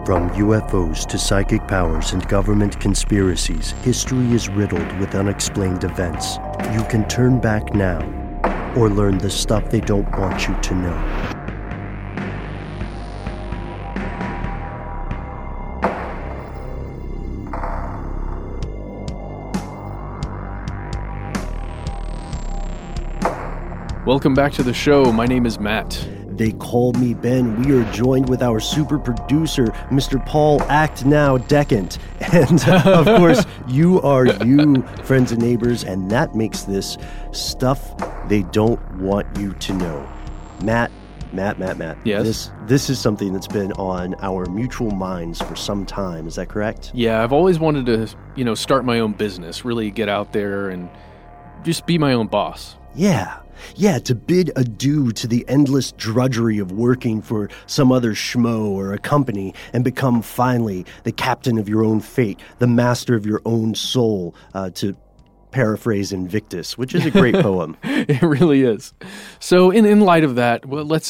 From UFOs to psychic powers and government conspiracies, history is riddled with unexplained events. You can turn back now or learn the stuff they don't want you to know. Welcome back to the show. My name is Matt. They call me Ben. We are joined with our super producer, Mr. Paul Act Now Decant. And of course, you are you, friends and neighbors, and that makes this stuff they don't want you to know. Matt. Yes? This is something that's been on our mutual minds for some time. Is that correct? Yeah, I've always wanted to, start my own business, really get out there and just be my own boss. Yeah, to bid adieu to the endless drudgery of working for some other schmo or a company and become finally the captain of your own fate, the master of your own soul, to paraphrase Invictus, which is a great poem. It really is. So in light of that, well, let's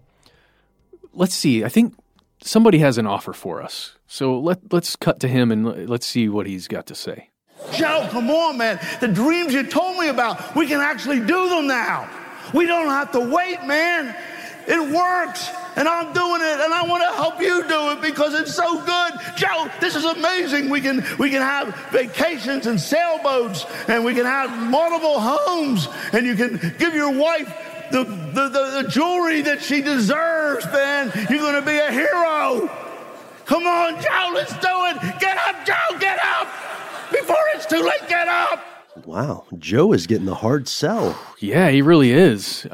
see. I think somebody has an offer for us. So let's cut to him and let's see what he's got to say. Joe, come on, man. The dreams you told me about, we can actually do them now. We don't have to wait, man. It works, and I'm doing it, and I want to help you do it because it's so good. Joe, this is amazing. We can have vacations and sailboats, and we can have multiple homes, and you can give your wife the jewelry that she deserves, man. You're going to be a hero. Come on, Joe, let's do it. Get up, Joe, get up. Before it's too late, get up! Wow, Joe is getting the hard sell. Yeah, he really is.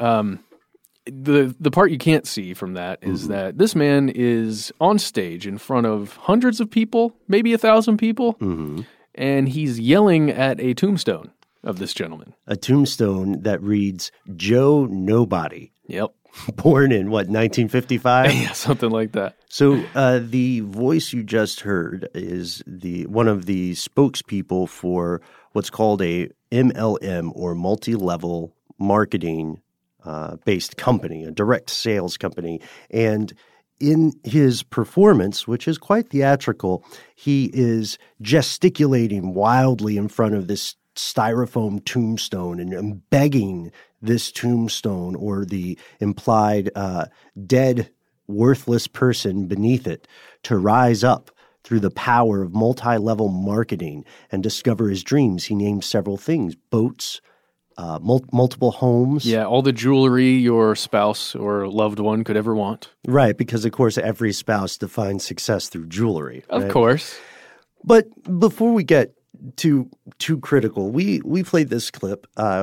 The part you can't see from that is that this man is on stage in front of hundreds of people, maybe 1,000 people, and he's yelling at a tombstone of this gentleman. A tombstone that reads, Joe Nobody. Yep. Born in, 1955? Yeah, something like that. So the voice you just heard is one of the spokespeople for what's called a MLM, or multi-level marketing based company, a direct sales company. And in his performance, which is quite theatrical, he is gesticulating wildly in front of this styrofoam tombstone and begging this tombstone, or the implied dead, worthless person beneath it, to rise up through the power of multi-level marketing and discover his dreams. He named several things: boats, multiple homes. Yeah, all the jewelry your spouse or loved one could ever want. Right, because of course every spouse defines success through jewelry. Of right? course. But before we get too critical, we played this clip,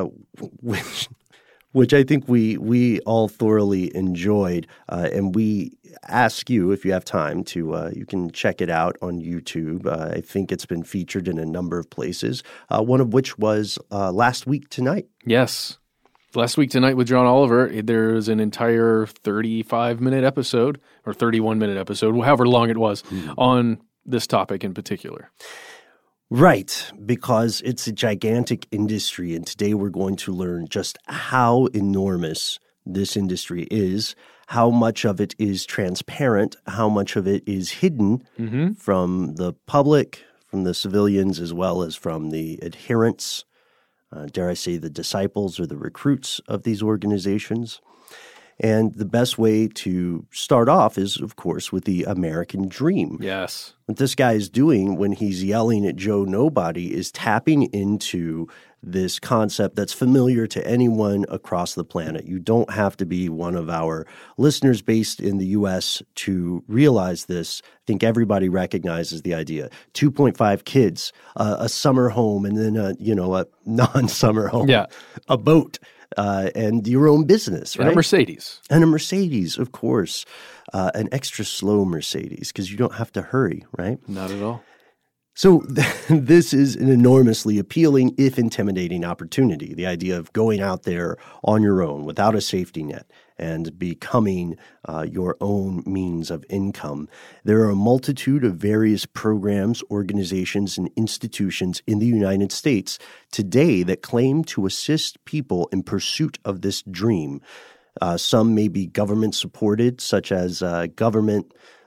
which I think we all thoroughly enjoyed, and we ask you, if you have time, to you can check it out on YouTube. I think it's been featured in a number of places, one of which was Last Week Tonight. Yes. Last Week Tonight with John Oliver, there's an entire 35-minute episode, or 31-minute episode, however long it was, on this topic in particular. Right, because it's a gigantic industry, and today we're going to learn just how enormous this industry is, how much of it is transparent, how much of it is hidden from the public, from the civilians, as well as from the adherents, dare I say the disciples or the recruits of these organizations. And the best way to start off is, of course, with the American dream. Yes. What this guy is doing when he's yelling at Joe Nobody is tapping into this concept that's familiar to anyone across the planet. You don't have to be one of our listeners based in the U.S. to realize this. I think everybody recognizes the idea. 2.5 kids, a summer home, and then a non-summer home, a boat. And your own business, right? And a Mercedes. And a Mercedes, of course. An extra slow Mercedes, because you don't have to hurry, right? Not at all. So this is an enormously appealing, if intimidating, opportunity. The idea of going out there on your own without a safety net and becoming your own means of income. There are a multitude of various programs, organizations, and institutions in the United States today that claim to assist people in pursuit of this dream. Some may be government-supported, such as government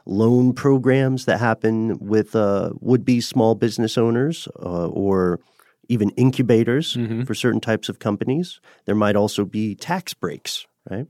loan programs that happen with would-be small business owners or even incubators for certain types of companies. There might also be tax breaks, right?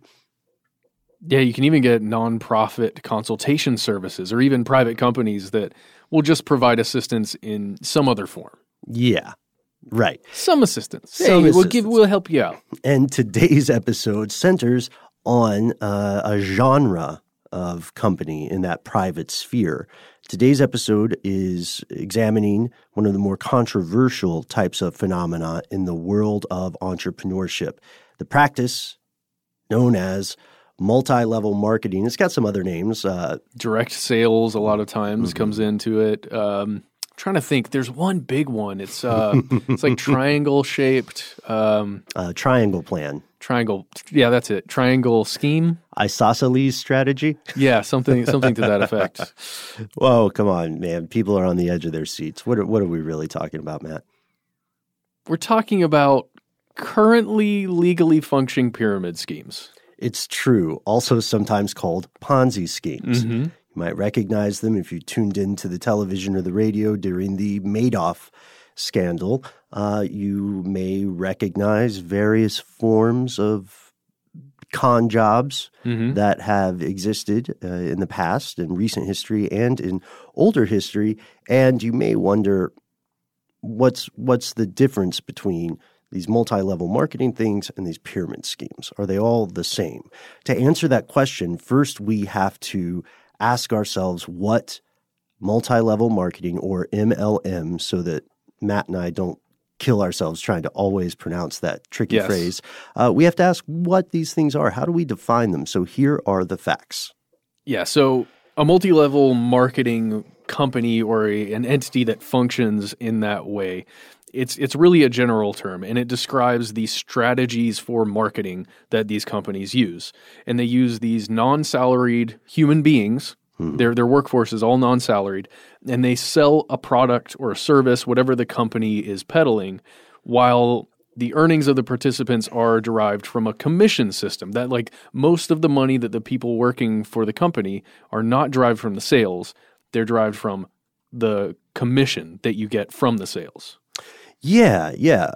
Yeah, you can even get nonprofit consultation services or even private companies that will just provide assistance in some other form. Yeah, right. Some assistance. Some assistance. We'll help you out. And today's episode centers on a genre of company in that private sphere. Today's episode is examining one of the more controversial types of phenomena in the world of entrepreneurship, the practice known as multi-level marketing. It's got some other names. Direct sales a lot of times comes into it. Trying to think. There's one big one. It's like triangle shaped. Triangle plan. Triangle. Yeah, that's it. Triangle scheme. Isosceles strategy. Yeah, something to that effect. Whoa, come on, man. People are on the edge of their seats. What are we really talking about, Matt? We're talking about currently legally functioning pyramid schemes. It's true. Also sometimes called Ponzi schemes. You might recognize them if you tuned into the television or the radio during the Madoff scandal. You may recognize various forms of con jobs that have existed in the past, in recent history, and in older history. And you may wonder, what's the difference between these multi-level marketing things and these pyramid schemes? Are they all the same? To answer that question, first we have to ask ourselves what multi-level marketing, or MLM, so that Matt and I don't kill ourselves trying to always pronounce that tricky phrase. We have to ask what these things are. How do we define them? So here are the facts. Yeah, so a multi-level marketing company or an entity that functions in that way, it's really a general term, and it describes the strategies for marketing that these companies use. And they use these non-salaried human beings. Their workforce is all non-salaried, and they sell a product or a service, whatever the company is peddling, while the earnings of the participants are derived from a commission system. That, like, most of the money that the people working for the company are not derived from the sales, they're derived from the commission that you get from the sales. Yeah.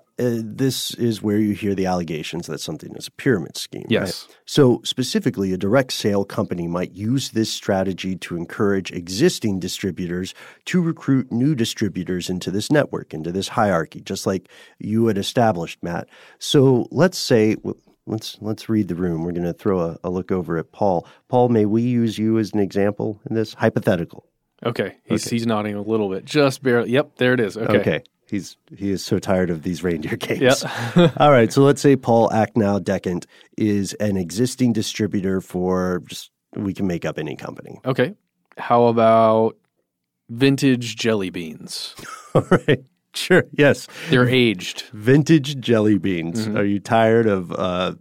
This is where you hear the allegations that something is a pyramid scheme. Yes. Right? So specifically, a direct sale company might use this strategy to encourage existing distributors to recruit new distributors into this network, into this hierarchy, just like you had established, Matt. So let's say, let's read the room. We're going to throw a look over at Paul. Paul, may we use you as an example in this? Hypothetical. Okay. He's nodding a little bit. Just barely. Yep, there it is. Okay. He is so tired of these reindeer games. Yep. All right, so let's say Paul Acknow Decant is an existing distributor for we can make up any company. Okay. How about vintage jelly beans? All right, sure, yes. They're aged. Vintage jelly beans. Are you tired of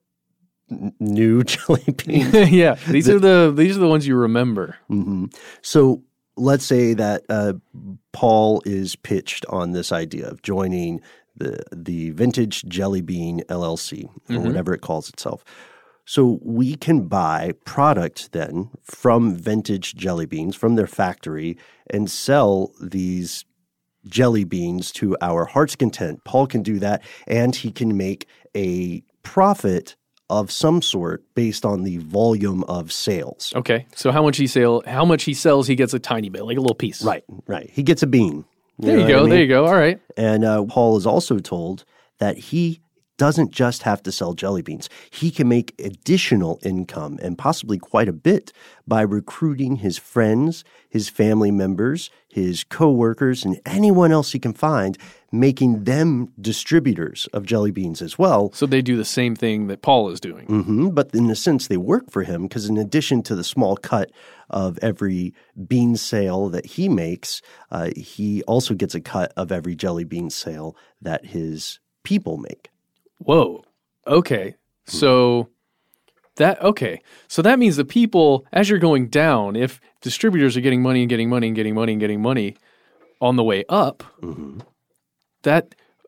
new jelly beans? Yeah, these are the ones you remember. So let's say that Paul is pitched on this idea of joining the Vintage Jelly Bean LLC, or whatever it calls itself. So we can buy product then from Vintage Jelly Beans, from their factory, and sell these jelly beans to our heart's content. Paul can do that, and he can make a profit of some sort based on the volume of sales. Okay. So how much he sells, he gets a tiny bit, like a little piece. Right. He gets a bean. There you go. All right. And Paul is also told that he doesn't just have to sell jelly beans. He can make additional income, and possibly quite a bit, by recruiting his friends, his family members, his coworkers, and anyone else he can find, making them distributors of jelly beans as well. So they do the same thing that Paul is doing. But in a sense, they work for him, because in addition to the small cut of every bean sale that he makes, he also gets a cut of every jelly bean sale that his people make. Whoa. Okay. So that means the people, as you're going down, if distributors are getting money and getting money and getting money and getting money on the way up, this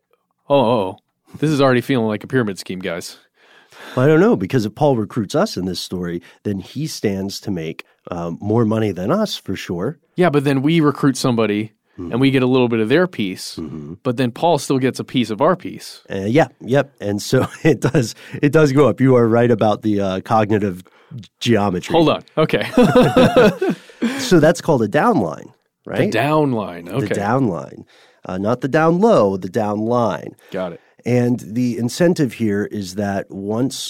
is already feeling like a pyramid scheme, guys. Well, I don't know, because if Paul recruits us in this story, then he stands to make more money than us for sure. Yeah, but then we recruit somebody and we get a little bit of their piece, but then Paul still gets a piece of our piece. Yep. And so it does go up. You are right about the cognitive geometry. Hold on. Okay. So that's called a downline, right? The downline. Okay. The downline. Not the down low, the down line. Got it. And the incentive here is that once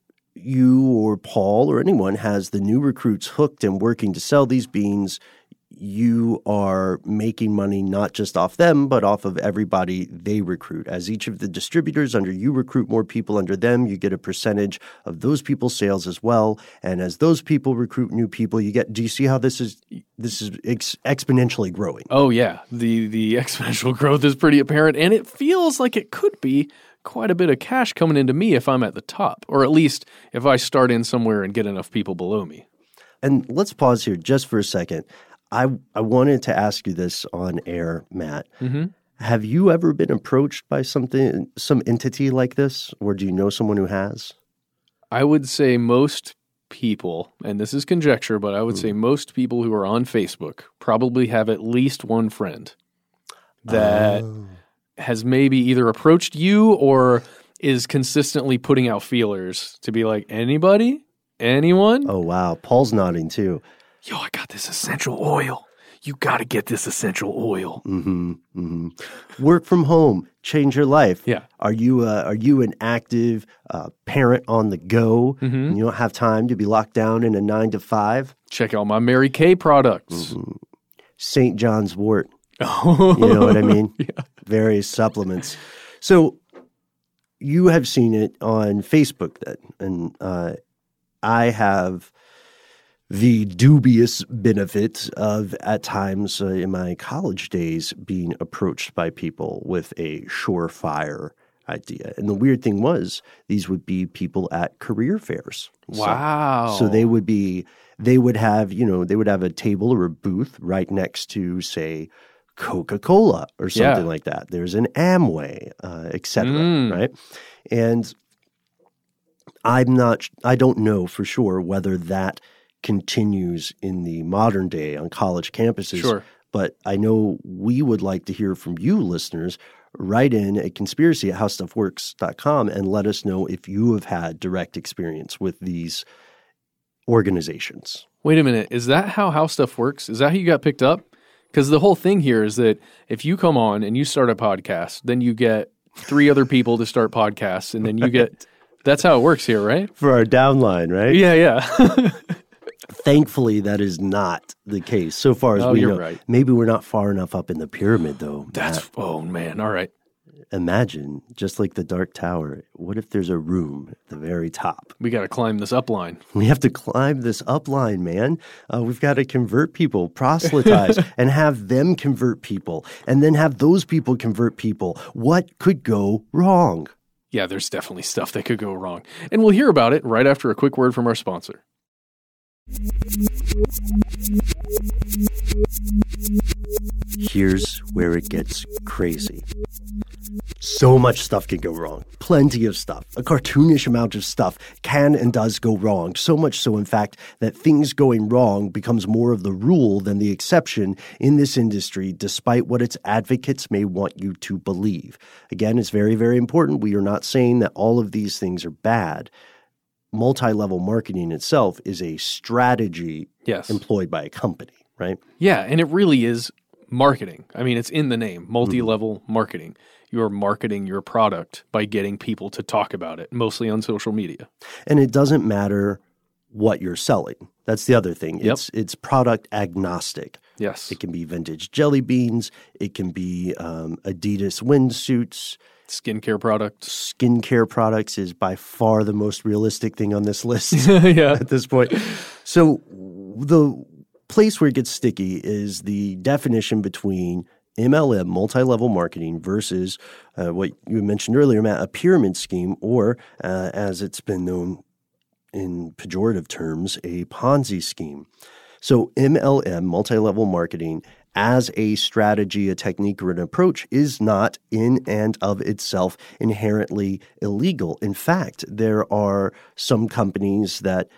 you or Paul or anyone has the new recruits hooked and working to sell these beans, you are making money not just off them, but off of everybody they recruit. As each of the distributors under you recruit more people under them, you get a percentage of those people's sales as well. And as those people recruit new people, you get. Do you see how this is exponentially growing? Oh yeah, the exponential growth is pretty apparent, and it feels like it could be quite a bit of cash coming into me if I'm at the top, or at least if I start in somewhere and get enough people below me. And let's pause here just for a second. I wanted to ask you this on air, Matt. Mm-hmm. Have you ever been approached by some entity like this, or do you know someone who has? I would say most people, and this is conjecture, but I would say most people who are on Facebook probably have at least one friend that has maybe either approached you or is consistently putting out feelers to be like, anybody? Anyone? Oh, wow. Paul's nodding too. Yo, I got this essential oil. You got to get this essential oil. Mm-hmm, mm-hmm. Work from home, change your life. Yeah. Are you an active parent on the go? Mm-hmm. And you don't have time to be locked down in a 9 to 5? Check out my Mary Kay products. Mm-hmm. St. John's wort. Oh. You know what I mean? Yeah. Various supplements. So you have seen it on Facebook then, and I have the dubious benefit of, at times in my college days, being approached by people with a surefire idea. And the weird thing was, these would be people at career fairs. Wow. So they would have a table or a booth right next to, say, Coca-Cola or something like that. There's an Amway, et cetera, right? And I don't know for sure whether that continues in the modern day on college campuses. Sure. But I know we would like to hear from you listeners. Write in at conspiracy@howstuffworks.com and let us know if you have had direct experience with these organizations. Wait a minute. Is that how Stuff Works? Is that how you got picked up? Because the whole thing here is that if you come on and you start a podcast, then you get 3 other people to start podcasts, and then you get – that's how it works here, right? For our downline, right? Yeah. Thankfully, that is not the case so far as we know. Right. Maybe we're not far enough up in the pyramid, though. Oh, man. All right. Imagine, just like the Dark Tower, what if there's a room at the very top? We got to climb this up line. We have to climb this up line, man. We've got to convert people, proselytize, and have them convert people, and then have those people convert people. What could go wrong? Yeah, there's definitely stuff that could go wrong. And we'll hear about it right after a quick word from our sponsor. Here's where it gets crazy. So much stuff can go wrong. Plenty of stuff. A cartoonish amount of stuff can and does go wrong. So much so, in fact, that things going wrong becomes more of the rule than the exception in this industry, despite what its advocates may want you to believe. Again, it's very, very important. We are not saying that all of these things are bad. Multi-level marketing itself is a strategy employed by a company, right? Yeah, and it really is marketing. I mean, it's in the name, multi-level marketing. You're marketing your product by getting people to talk about it, mostly on social media. And it doesn't matter what you're selling. That's the other thing. It's product agnostic. Yes. It can be vintage jelly beans. It can be Adidas windsuits. Skincare products. Skincare products is by far the most realistic thing on this list yeah. at this point. So the place where it gets sticky is the definition between MLM, multi-level marketing, versus what you mentioned earlier, Matt, a pyramid scheme, or as it's been known in pejorative terms, a Ponzi scheme. So MLM, multi-level marketing, as a strategy, a technique, or an approach is not in and of itself inherently illegal. In fact, there are some companies that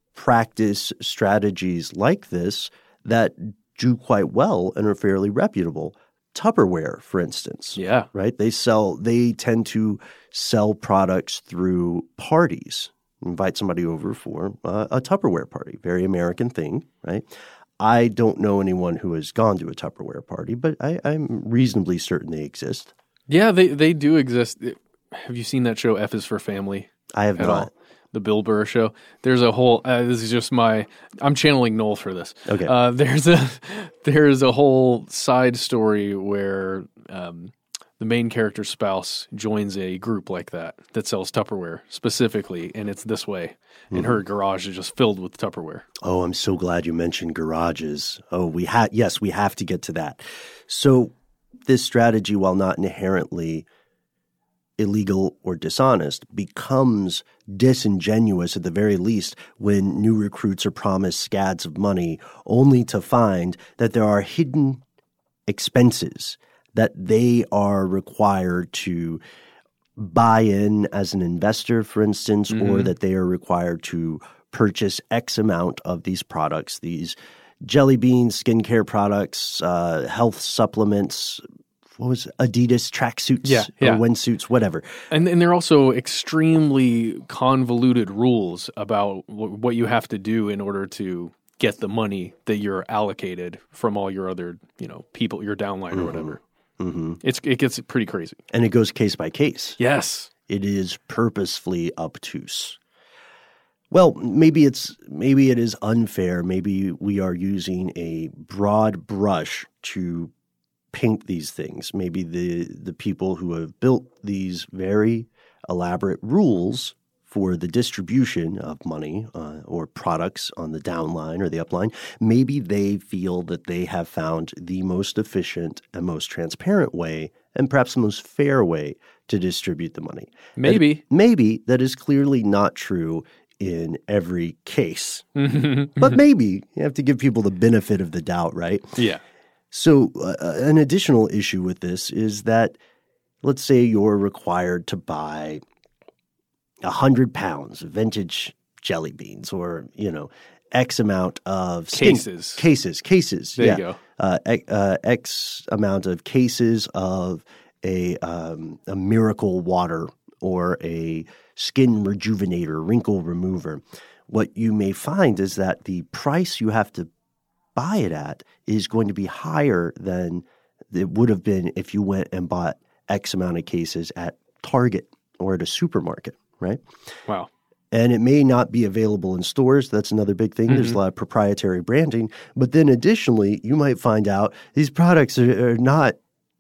practice strategies like this that do quite well and are fairly reputable. Tupperware, for instance. Yeah. Right? They tend to sell products through parties. Invite somebody over for a Tupperware party. Very American thing, right? I don't know anyone who has gone to a Tupperware party, but I'm reasonably certain they exist. Yeah, they do exist. Have you seen that show F is for Family? I have at not. all? The Bill Burr show. There's a whole. This is just I'm channeling Noel for this. Okay. There's a whole side story where the main character's spouse joins a group like that sells Tupperware specifically, and it's this way. And her garage is just filled with Tupperware. Oh, I'm so glad you mentioned garages. Oh, we have to get to that. So this strategy, while not inherently illegal or dishonest, becomes disingenuous at the very least when new recruits are promised scads of money only to find that there are hidden expenses that they are required to buy in as an investor, for instance, or that they are required to purchase X amount of these products, these jelly beans, skincare products, health supplements, what was it? Adidas tracksuits or windsuits, whatever. And there are also extremely convoluted rules about what you have to do in order to get the money that you're allocated from all your other, people, your downline or whatever. Mm-hmm. It gets pretty crazy. And it goes case by case. Yes. It is purposefully obtuse. Well, maybe it is unfair. Maybe we are using a broad brush to paint these things. Maybe the people who have built these very elaborate rules for the distribution of money or products on the downline or the upline, maybe they feel that they have found the most efficient and most transparent way and perhaps the most fair way to distribute the money. Maybe that is clearly not true in every case. But maybe you have to give people the benefit of the doubt, right? Yeah. So an additional issue with this is that, let's say you're required to buy 100 pounds of vintage jelly beans or, X amount of cases. There you go. X amount of cases of a miracle water or a skin rejuvenator, wrinkle remover. What you may find is that the price you have to buy it at is going to be higher than it would have been if you went and bought X amount of cases at Target or at a supermarket, right? Wow. And it may not be available in stores. That's another big thing. There's a lot of proprietary branding. But then additionally, you might find out these products are not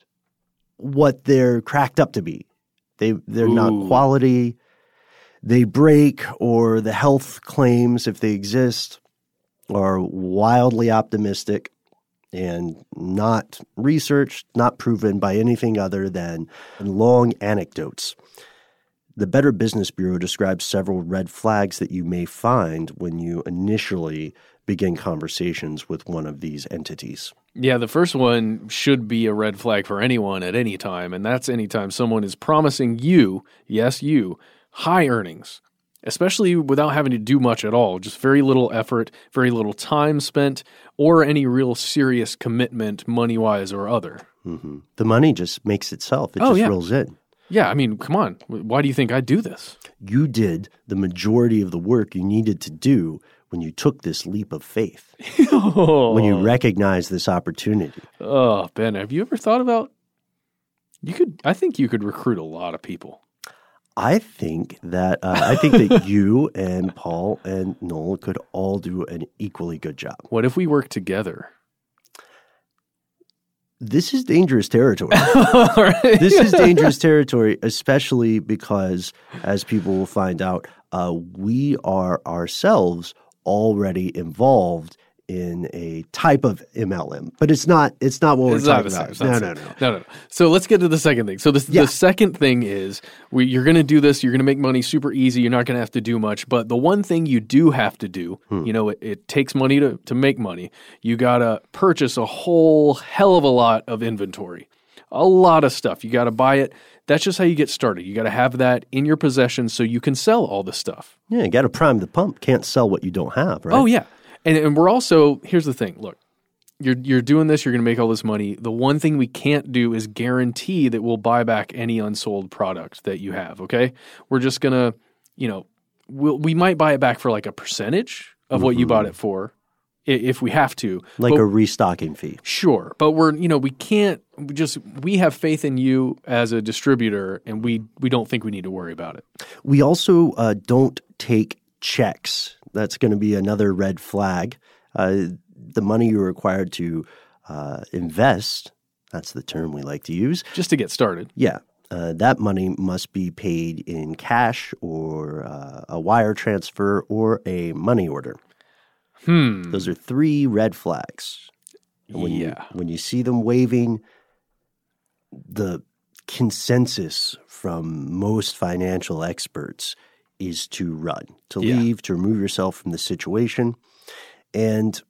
what they're cracked up to be. They're not quality. They break, or the health claims, if they exist, are wildly optimistic and not researched, not proven by anything other than long anecdotes. The Better Business Bureau describes several red flags that you may find when you initially begin conversations with one of these entities. Yeah, the first one should be a red flag for anyone at any time, and that's anytime someone is promising you, yes, you, high earnings, especially without having to do much at all, just very little effort, very little time spent, or any real serious commitment money-wise or other. Mm-hmm. The money just makes itself. It rolls in. Yeah, I mean, come on. Why do you think I do this? You did the majority of the work you needed to do when you took this leap of faith, when you recognized this opportunity. Oh, Ben, have you ever thought about I think you could recruit a lot of people. I think that you and Paul and Noel could all do an equally good job. What if we work together? This is dangerous territory. Right. This is dangerous territory, especially because, as people will find out, we are ourselves already involved in a type of MLM, but it's not what we're talking about. No. So let's get to the second thing. So the second thing is you're going to do this. You're going to make money super easy. You're not going to have to do much. But the one thing you do have to do, it takes money to make money. You got to purchase a whole hell of a lot of inventory, a lot of stuff. You got to buy it. That's just how you get started. You got to have that in your possession so you can sell all the stuff. Yeah, you got to prime the pump. Can't sell what you don't have, right? Oh, yeah. And we're also, here's the thing. Look, you're doing this. You're going to make all this money. The one thing we can't do is guarantee that we'll buy back any unsold product that you have, okay? We're just going to, we might buy it back for like a percentage of what you bought it for if we have to. Like a restocking fee. Sure. But we have faith in you as a distributor, and we don't think we need to worry about it. We also don't take checks. That's going to be another red flag. The money you're required to invest, that's the term we like to use. Just to get started. Yeah. That money must be paid in cash or a wire transfer or a money order. Those are 3 red flags. And when you see them waving, the consensus from most financial experts is to run, to leave, to remove yourself from the situation. And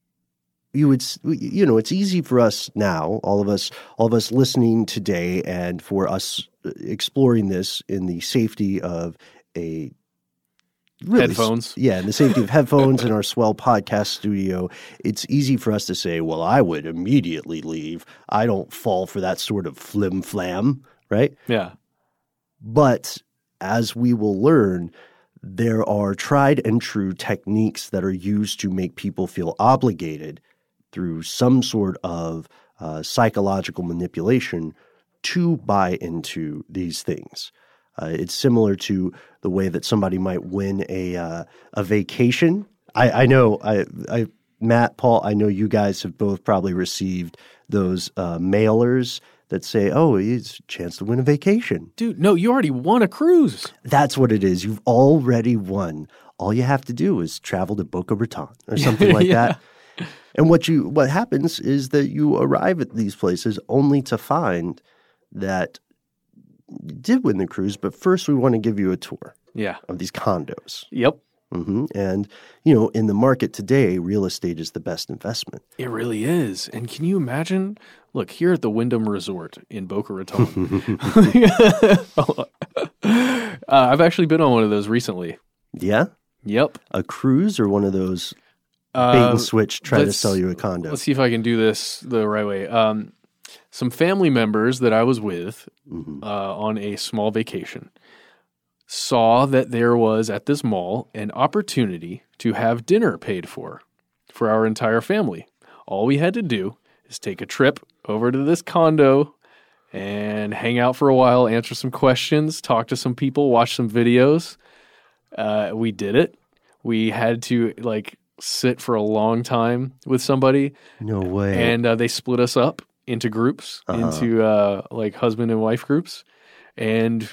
it's easy for us now, all of us listening today, and for us exploring this in the safety of a headphones. In the safety of headphones in our swell podcast studio. It's easy for us to say, well, I would immediately leave. I don't fall for that sort of flim-flam, right? Yeah. But as we will learn, there are tried and true techniques that are used to make people feel obligated through some sort of psychological manipulation to buy into these things. It's similar to the way that somebody might win a vacation. I know, Matt, Paul, I know you guys have both probably received those mailers that say, oh, it's a chance to win a vacation. Dude, no, you already won a cruise. That's what it is. You've already won. All you have to do is travel to Boca Raton or something like that. And what happens is that you arrive at these places only to find that you did win the cruise, but first we want to give you a tour of these condos. Yep. Mm-hmm. And, in the market today, real estate is the best investment. It really is. And can you imagine? Look, here at the Wyndham Resort in Boca Raton. I've actually been on one of those recently. Yeah? Yep. A cruise or one of those bait and switch try to sell you a condo? Let's see if I can do this the right way. Some family members that I was with on a small vacation saw that there was at this mall an opportunity to have dinner paid for our entire family. All we had to do is take a trip over to this condo and hang out for a while, answer some questions, talk to some people, watch some videos. We did it. We had to sit for a long time with somebody. No way. And they split us up into groups, into husband and wife groups. And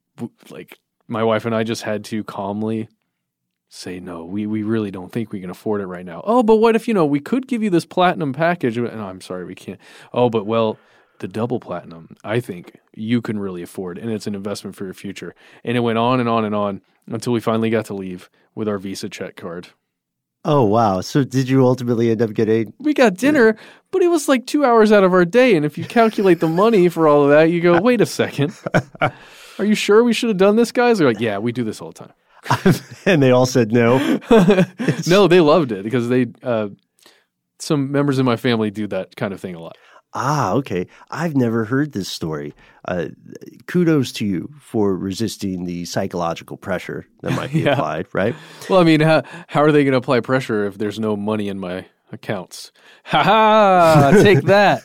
my wife and I just had to calmly say, no, we really don't think we can afford it right now. Oh, but what if, we could give you this platinum package? And I'm sorry, we can't. Oh, but the double platinum, I think you can really afford, and it's an investment for your future. And it went on and on and on until we finally got to leave with our Visa check card. Oh, wow. So did you ultimately end up getting... We got dinner, but it was 2 hours out of our day. And if you calculate the money for all of that, you go, wait a second. Are you sure we should have done this, guys? They're like, yeah, we do this all the time. And they all said no? No, they loved it because some members of my family do that kind of thing a lot. Ah, okay. I've never heard this story. Kudos to you for resisting the psychological pressure that might be applied, right? Well, I mean, how are they going to apply pressure if there's no money in my accounts? Ha-ha! Take that.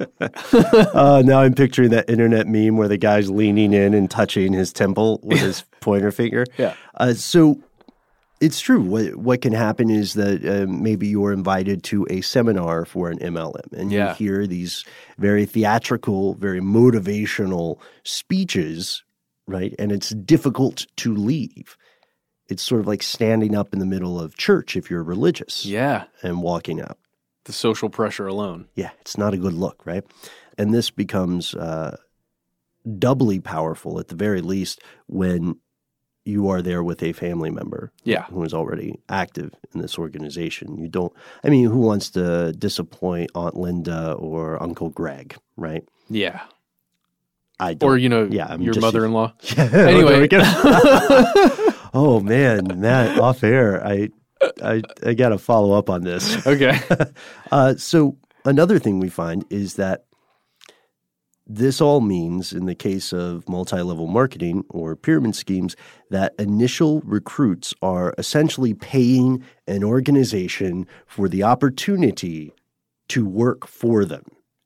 Now I'm picturing that internet meme where the guy's leaning in and touching his temple with his pointer finger. Yeah. So it's true. What can happen is that maybe you're invited to a seminar for an MLM, and you hear these very theatrical, very motivational speeches, right? And it's difficult to leave. It's sort of like standing up in the middle of church if you're religious. Yeah. And walking out. The social pressure alone. Yeah, it's not a good look, right? And this becomes doubly powerful at the very least when you are there with a family member who is already active in this organization. You don't, I mean, who wants to disappoint Aunt Linda or Uncle Greg, right? Yeah. I don't. Or, your mother-in-law. Anyway. Oh, man, Matt, off air, I got to follow up on this. Okay. So another thing we find is that this all means, in the case of multi-level marketing or pyramid schemes, that initial recruits are essentially paying an organization for the opportunity to work for them.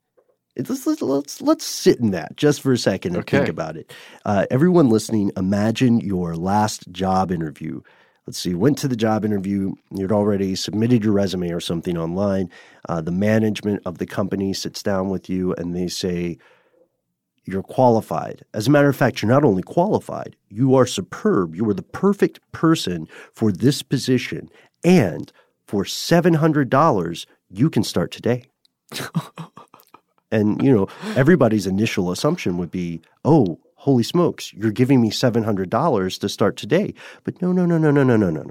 Let's sit in that just for a second and think about it. Everyone listening, imagine your last job interview. Let's see, you went to the job interview, you'd already submitted your resume or something online. The management of the company sits down with you and they say, you're qualified. As a matter of fact, you're not only qualified, you are superb. You are the perfect person for this position. And for $700, you can start today. And, everybody's initial assumption would be, oh, holy smokes, you're giving me $700 to start today. But no.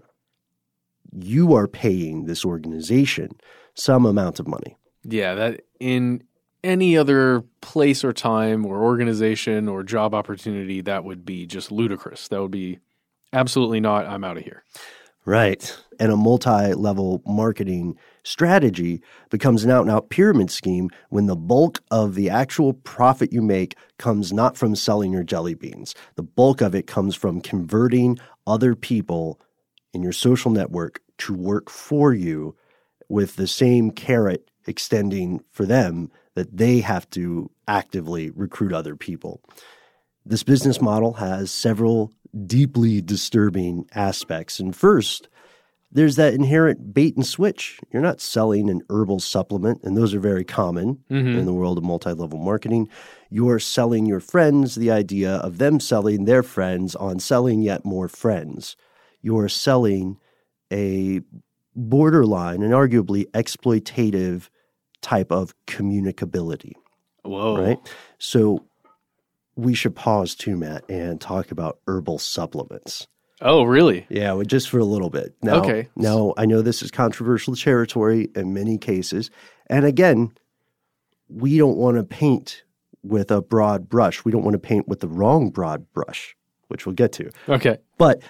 You are paying this organization some amount of money. Yeah, that in any other place or time or organization or job opportunity, that would be just ludicrous. That would be absolutely not, I'm out of here. Right. And a multi-level marketing strategy becomes an out-and-out pyramid scheme when the bulk of the actual profit you make comes not from selling your jelly beans. The bulk of it comes from converting other people in your social network to work for you with the same carrot extending for them that they have to actively recruit other people. This business model has several deeply disturbing aspects. And first, there's that inherent bait and switch. You're not selling an herbal supplement, and those are very common in the world of multi-level marketing. You're selling your friends the idea of them selling their friends on selling yet more friends. You're selling a borderline and arguably exploitative type of communicability. Whoa. Right? So we should pause too, Matt, and talk about herbal supplements. Oh, really? Yeah, well, just for a little bit. Now, I know this is controversial territory in many cases. And again, we don't want to paint with a broad brush. We don't want to paint with the wrong broad brush, which we'll get to. Okay. But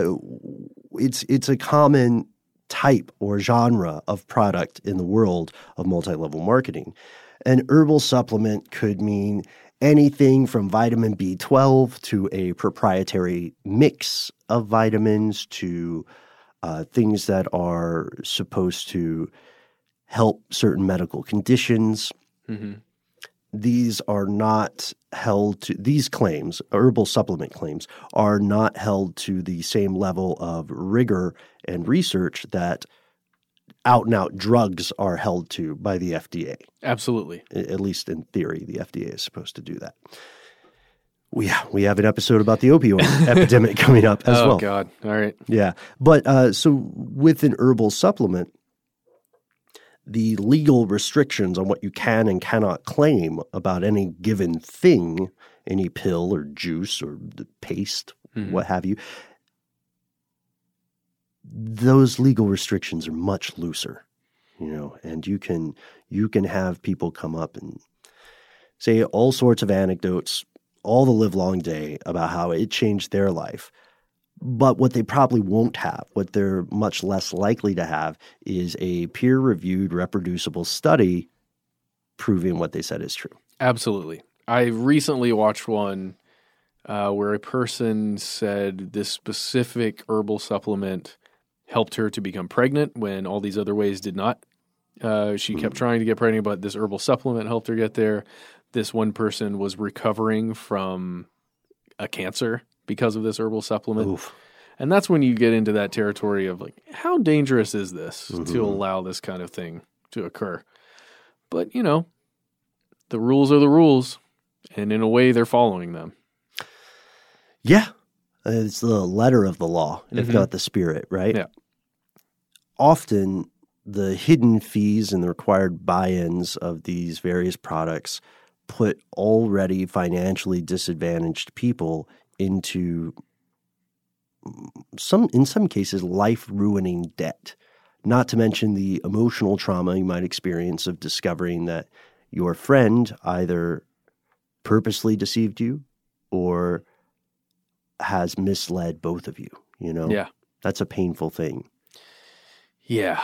it's a common type or genre of product in the world of multi-level marketing. An herbal supplement could mean anything from vitamin B12 to a proprietary mix of vitamins to things that are supposed to help certain medical conditions. Mm-hmm. These are not held to, these claims, herbal supplement claims, are not held to the same level of rigor and research that out-and-out drugs are held to by the FDA. Absolutely. At least in theory, the FDA is supposed to do that. We have an episode about the opioid epidemic coming up as well. Oh, God. All right. Yeah. But so with an herbal supplement, the legal restrictions on what you can and cannot claim about any given thing, any pill or juice or paste, what have you, those legal restrictions are much looser, and you can have people come up and say all sorts of anecdotes all the livelong day about how it changed their life. But what they probably won't have, what they're much less likely to have, is a peer-reviewed, reproducible study proving what they said is true. Absolutely. I recently watched one where a person said this specific herbal supplement helped her to become pregnant when all these other ways did not. She kept trying to get pregnant, but this herbal supplement helped her get there. This one person was recovering from a cancer because of this herbal supplement. Oof. And that's when you get into that territory of like, how dangerous is this to allow this kind of thing to occur? But, the rules are the rules, and in a way they're following them. Yeah. It's the letter of the law, if not the spirit, right? Yeah. Often the hidden fees and the required buy-ins of these various products put already financially disadvantaged people into in some cases, life-ruining debt. Not to mention the emotional trauma you might experience of discovering that your friend either purposely deceived you or has misled both of you, Yeah. That's a painful thing. Yeah.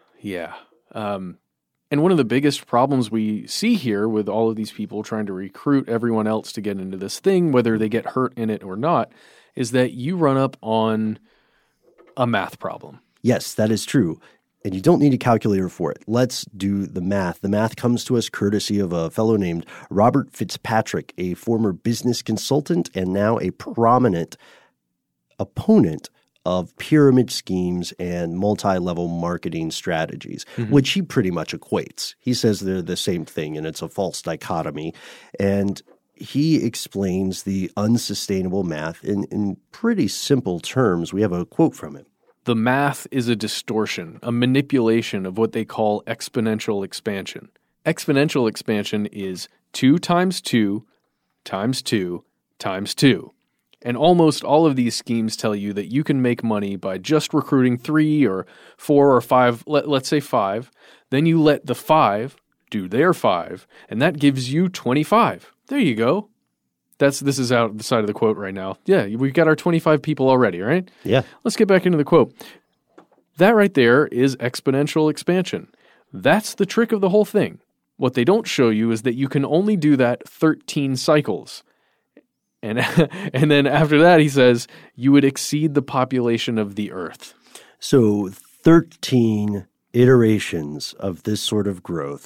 And one of the biggest problems we see here with all of these people trying to recruit everyone else to get into this thing, whether they get hurt in it or not, is that you run up on a math problem. Yes, that is true. And you don't need a calculator for it. Let's do the math. The math comes to us courtesy of a fellow named Robert Fitzpatrick, a former business consultant and now a prominent opponent of pyramid schemes and multi-level marketing strategies, which he pretty much equates. He says they're the same thing, and it's a false dichotomy. And he explains the unsustainable math in pretty simple terms. We have a quote from him. The math is a distortion, a manipulation of what they call exponential expansion. Exponential expansion is 2 times 2 times 2 times 2. And almost all of these schemes tell you that you can make money by just recruiting 3 or 4 or 5, let's say 5. Then you let the 5 do their 5, and that gives you 25. There you go. This is out the side of the quote right now. Yeah, we've got our 25 people already, right? Yeah. Let's get back into the quote. That right there is exponential expansion. That's the trick of the whole thing. What they don't show you is that you can only do that 13 cycles. And then after that, he says, you would exceed the population of the earth. So 13 iterations of this sort of growth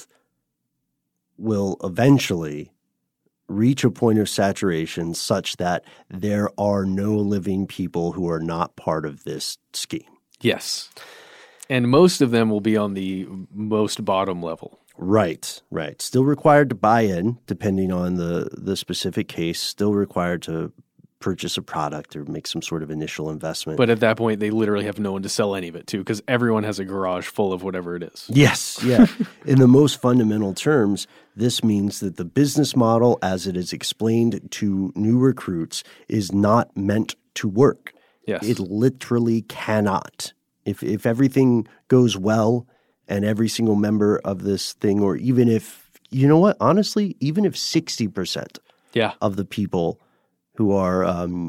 will eventually reach a point of saturation such that there are no living people who are not part of this scheme. Yes. And most of them will be on the most bottom level. Right. Still required to buy in, depending on the specific case, still required to purchase a product or make some sort of initial investment. But at that point, they literally have no one to sell any of it to because everyone has a garage full of whatever it is. Yes, yeah. In the most fundamental terms, this means that the business model as it is explained to new recruits is not meant to work. Yes. It literally cannot. If everything goes well and every single member of this thing, or even if, honestly, even if 60% of the people who are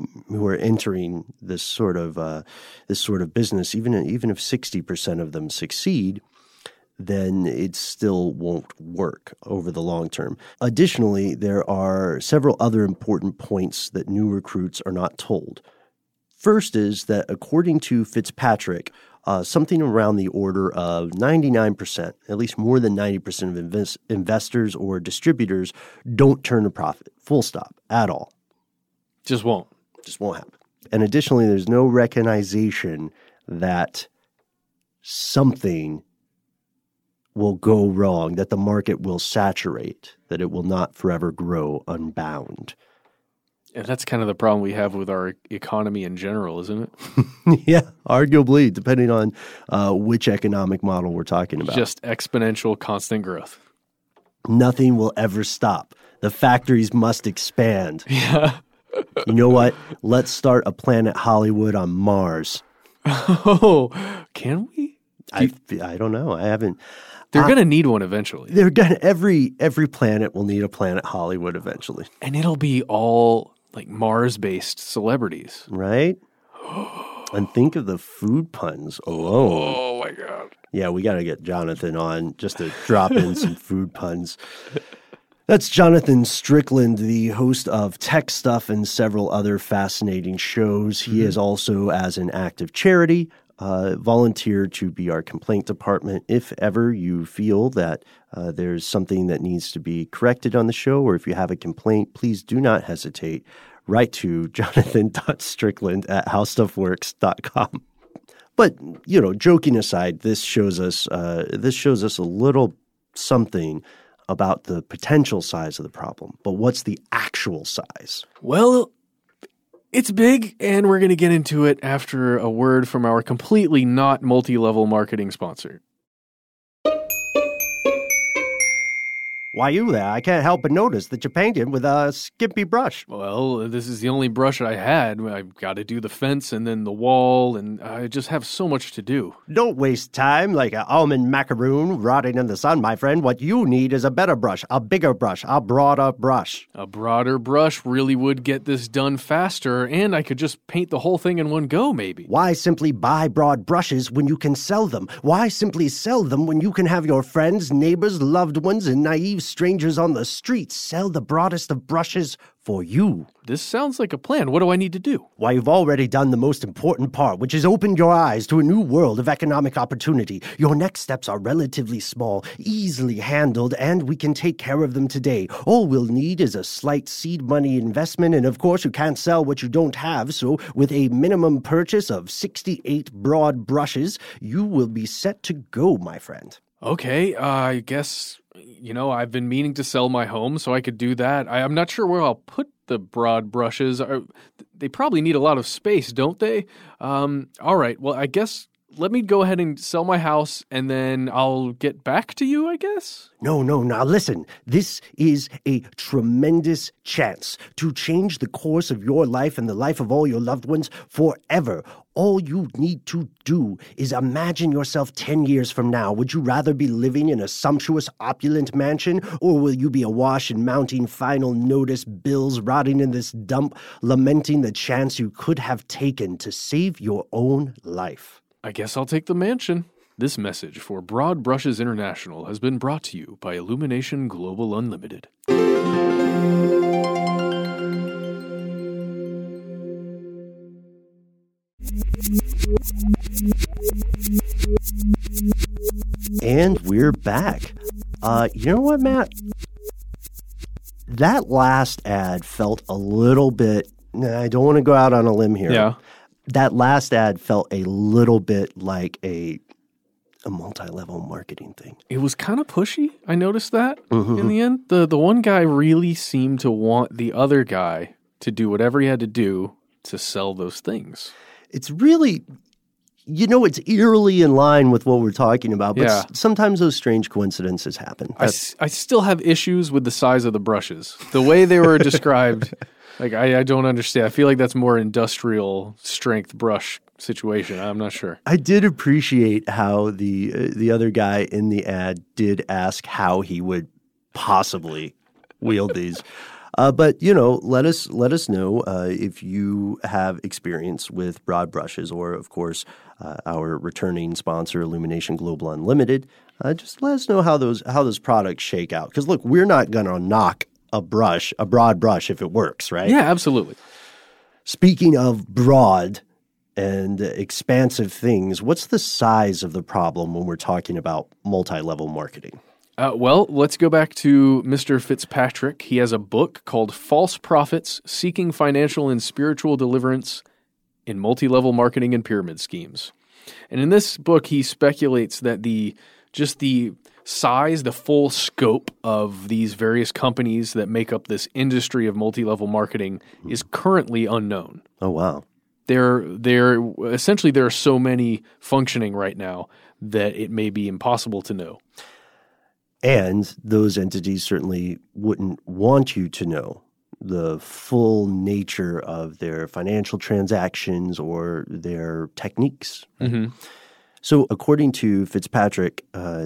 entering this sort of business, even if 60% of them succeed, then it still won't work over the long term. Additionally, there are several other important points that new recruits are not told. First is that according to Fitzpatrick, something around the order of 99%, at least more than 90% of investors or distributors don't turn a profit, full stop, at all. Just won't happen. And additionally, there's no recognition that something will go wrong, that the market will saturate, that it will not forever grow unbound. And that's kind of the problem we have with our economy in general, isn't it? Yeah, arguably, depending on which economic model we're talking about. Just exponential constant growth. Nothing will ever stop. The factories must expand. Yeah. You know what? Let's start a Planet Hollywood on Mars. Oh, can we? I don't know. I haven't. They're going to need one eventually. They're going to every planet will need a Planet Hollywood eventually. And it'll be all like Mars-based celebrities. Right? And think of the food puns alone. Oh my God. Yeah, we got to get Jonathan on just to drop in some food puns. That's Jonathan Strickland, the host of Tech Stuff and several other fascinating shows. He is also, as an act of charity, volunteered to be our complaint department. If ever you feel that there's something that needs to be corrected on the show, or if you have a complaint, please do not hesitate. Write to jonathan.strickland@howstuffworks.com. But, joking aside, this shows us a little something about the potential size of the problem. But what's the actual size? Well, it's big, and we're going to get into it after a word from our completely not multi-level marketing sponsor. Why you there? I can't help but notice that you're painting with a skimpy brush. Well, this is the only brush I had. I've got to do the fence and then the wall, and I just have so much to do. Don't waste time like an almond macaroon rotting in the sun, my friend. What you need is a better brush, a bigger brush, a broader brush. A broader brush really would get this done faster, and I could just paint the whole thing in one go, maybe. Why simply buy broad brushes when you can sell them? Why simply sell them when you can have your friends, neighbors, loved ones, and naive strangers on the streets sell the broadest of brushes for you? This sounds like a plan. What do I need to do? Why, you've already done the most important part, which is opened your eyes to a new world of economic opportunity. Your next steps are relatively small, easily handled, and we can take care of them today. All we'll need is a slight seed money investment, and of course you can't sell what you don't have, so with a minimum purchase of 68 broad brushes, you will be set to go, my friend. Okay, I guess, I've been meaning to sell my home, so I could do that. I'm not sure where I'll put the broad brushes. They probably need a lot of space, don't they? All right, well, I guess let me go ahead and sell my house, and then I'll get back to you, I guess? No, now listen. This is a tremendous chance to change the course of your life and the life of all your loved ones forever. All you need to do is imagine yourself 10 years from now. Would you rather be living in a sumptuous, opulent mansion, or will you be awash in mounting final notice bills, rotting in this dump, lamenting the chance you could have taken to save your own life? I guess I'll take the mansion. This message for Broad Brushes International has been brought to you by Illumination Global Unlimited. And we're back. You know what, Matt? That last ad felt a little bit... I don't want to go out on a limb here. Yeah. That last ad felt a little bit like a multi-level marketing thing. It was kind of pushy. I noticed that in the end. The one guy really seemed to want the other guy to do whatever he had to do to sell those things. It's really, it's eerily in line with what we're talking about, but sometimes those strange coincidences happen. I still have issues with the size of the brushes. The way they were described, I don't understand. I feel like that's more industrial strength brush situation. I'm not sure. I did appreciate how the other guy in the ad did ask how he would possibly wield these. But, let us know if you have experience with broad brushes or, of course, our returning sponsor, Illumination Global Unlimited. Just let us know how those products shake out. Because, look, we're not going to knock a broad brush, if it works, right? Yeah, absolutely. Speaking of broad and expansive things, what's the size of the problem when we're talking about multi-level marketing? Well, let's go back to Mr. Fitzpatrick. He has a book called False Prophets, Seeking Financial and Spiritual Deliverance in Multi-Level Marketing and Pyramid Schemes. And in this book, he speculates that the size, the full scope of these various companies that make up this industry of multi-level marketing is currently unknown. Oh, wow. There are so many functioning right now that it may be impossible to know. And those entities certainly wouldn't want you to know the full nature of their financial transactions or their techniques. Mm-hmm. So according to Fitzpatrick,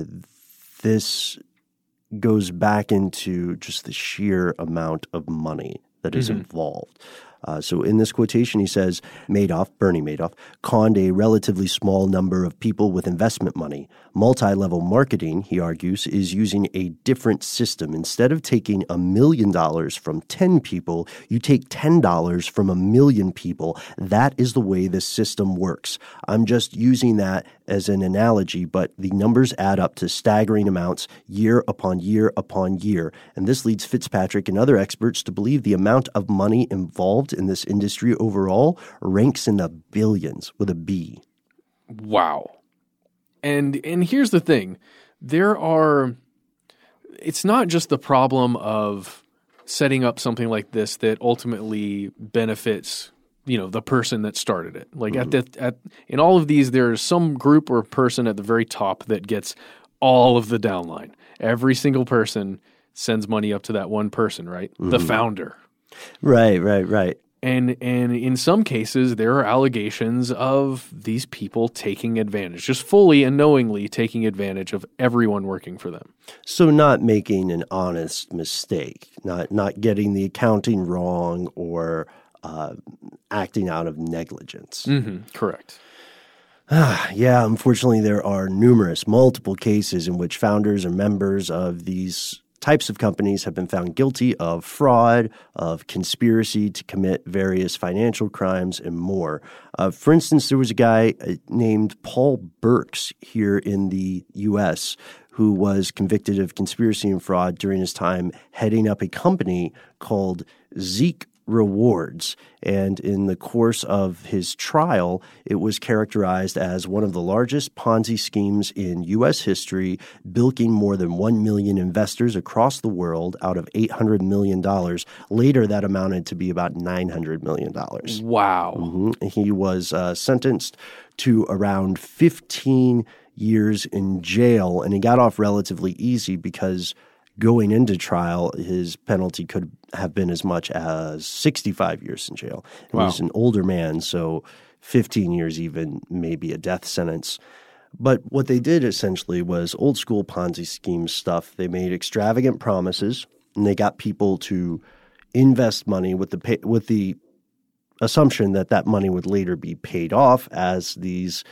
this goes back into just the sheer amount of money that is involved. So in this quotation, he says, Bernie Madoff, conned a relatively small number of people with investment money. Multi-level marketing, he argues, is using a different system. Instead of taking $1 million from 10 people, you take $10 from 1 million people. That is the way this system works. I'm just using that as an analogy, but the numbers add up to staggering amounts year upon year upon year. And this leads Fitzpatrick and other experts to believe the amount of money involved in this industry overall ranks in the billions with a B. Wow. And here's the thing. It's not just the problem of setting up something like this that ultimately benefits, the person that started it. Like in all of these, there's some group or person at the very top that gets all of the downline. Every single person sends money up to that one person, right? The founder. Right. And in some cases, there are allegations of these people taking advantage, just fully and knowingly taking advantage of everyone working for them. So not making an honest mistake, not getting the accounting wrong or acting out of negligence. Correct. Yeah, unfortunately, there are multiple cases in which founders or members of these types of companies have been found guilty of fraud, of conspiracy to commit various financial crimes, and more. For instance, there was a guy named Paul Burks here in the U.S. who was convicted of conspiracy and fraud during his time heading up a company called Zeek Rewards. And in the course of his trial, it was characterized as one of the largest Ponzi schemes in U.S. history, bilking more than 1 million investors across the world out of $800 million. Later, that amounted to be about $900 million. Wow. He was sentenced to around 15 years in jail, and he got off relatively easy because going into trial, his penalty could have been as much as 65 years in jail. He was an older man, so 15 years even maybe a death sentence. But what they did essentially was old school Ponzi scheme stuff. They made extravagant promises, and they got people to invest money with the assumption that money would later be paid off as these